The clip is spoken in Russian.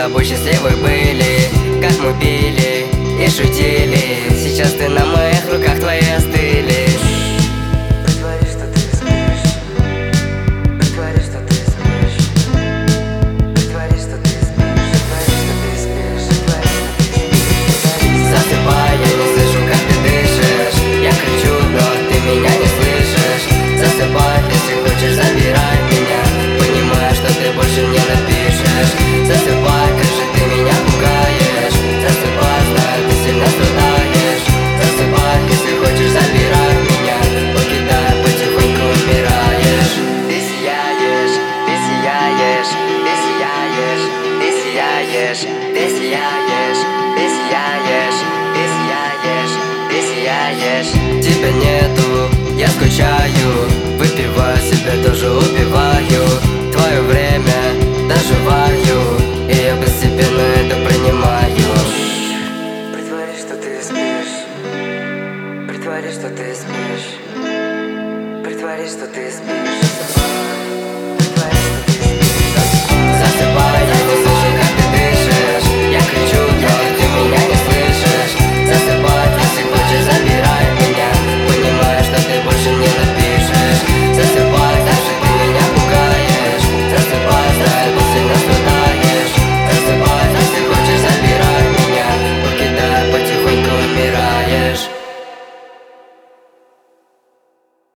тобой счастливы были, как мы пили и шутили. Сейчас ты на моих руках, твои остыли. Притворись, что ты спишь. Притворись, что ты спишь. Притворись, что ты спишь. Притворись, что ты спишь. Притворись, что ты спишь. Засыпай, я не слышу, как ты дышишь. Я кричу, но ты меня не слышишь. Засыпай, если хочешь, забирай меня, понимая, что ты больше не напишешь. Засыпай, как же ты меня пугаешь. Засыпай, знаю, ты сильно страдаешь. Засыпай, если хочешь, забирай меня, покидая, потихоньку умираешь. Ты сияешь, ты сияешь, ты сияешь, ты сияешь, ты сияешь, ты сияешь, ты сияешь, ты сияешь. Тебя нету, я скучаю, выпиваю себя, тоже убиваю. Твое время доживаю, и я постепенно это принимаю. Притворись, что ты спишь. Притворись, что ты спишь. Притворись, что ты спишь.